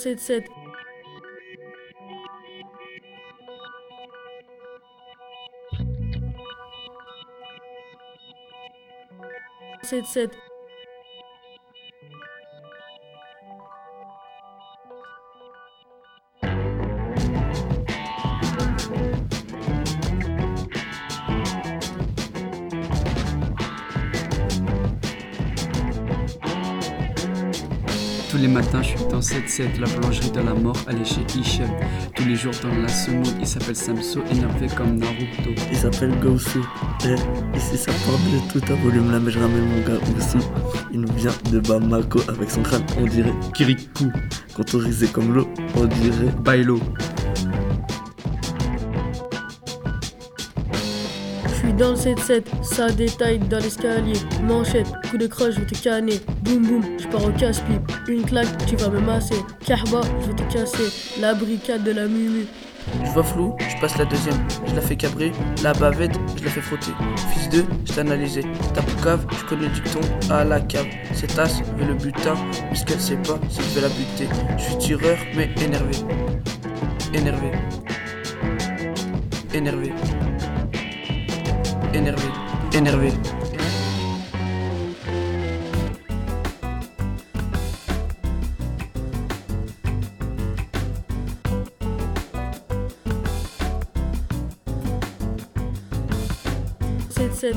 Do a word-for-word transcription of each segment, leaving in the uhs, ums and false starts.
sept sept. sept sept. Tous les matins, je suis dans sept sept, la boulangerie de la mort, elle est chez Hichem. Tous les jours dans la semoule, il s'appelle Samso, énervé comme Naruto. Il s'appelle Gosu. Eh, ici ça parle de tout à volume là, mais je ramène mon gars Oussou. Il nous vient de Bamako avec son crâne, on dirait Kirikou, contorisé comme l'eau, on dirait Bailo. Je suis dans le sept sept, ça détaille dans l'escalier. Manchette, coup de croche, je vais te canner. Boum boum, je pars au casse-pipe. Une claque, tu vas me masser. Kahba, je vais te casser. La bricade de la mumu. Je vois flou, je passe la deuxième, je la fais cabrer, la bavette, je la fais frotter. Fils d'eux, je t'ai analysé. Ta cave, je connais le dicton à la cave. Cette as veut le butin, mais ce qu'elle sait pas, c'est que je vais la buter. Je suis tireur, mais énervé. Énervé. Énervé. Énervé. Énervé. sept sept.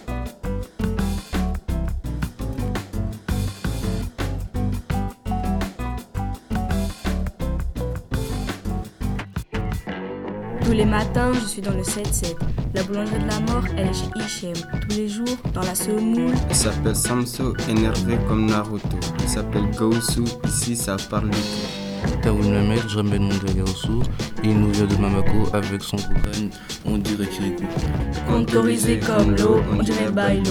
Tous les matins, je suis dans le sept sept. La boulangerie de la mort, elle est chez Hichem. Tous les jours, dans la semoule. Il s'appelle Samso, énervé comme Naruto. Il s'appelle Gosu, ici ça parle du tout. T'as voulu me mettre, je ramène mon gars Gosu. Il nous vient de Bamako avec son cocaïne, on dirait Kirikou. Contorisé comme l'eau, on dirait Bailo.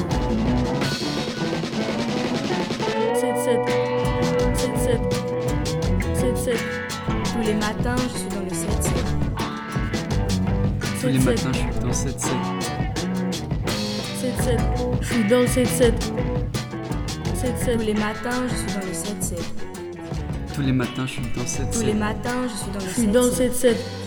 sept sept. sept sept. sept sept. Tous les matins, je suis dans le sept sept. Tous les matins, je suis dans sept sept. sept sept. Je suis dans le sept sept. sept sept. Tous les matins, je suis dans le sept sept. Tous les matins, je suis dans sept sept. Tous les matins, je suis dans le Je suis dans le sept sept. sept sept.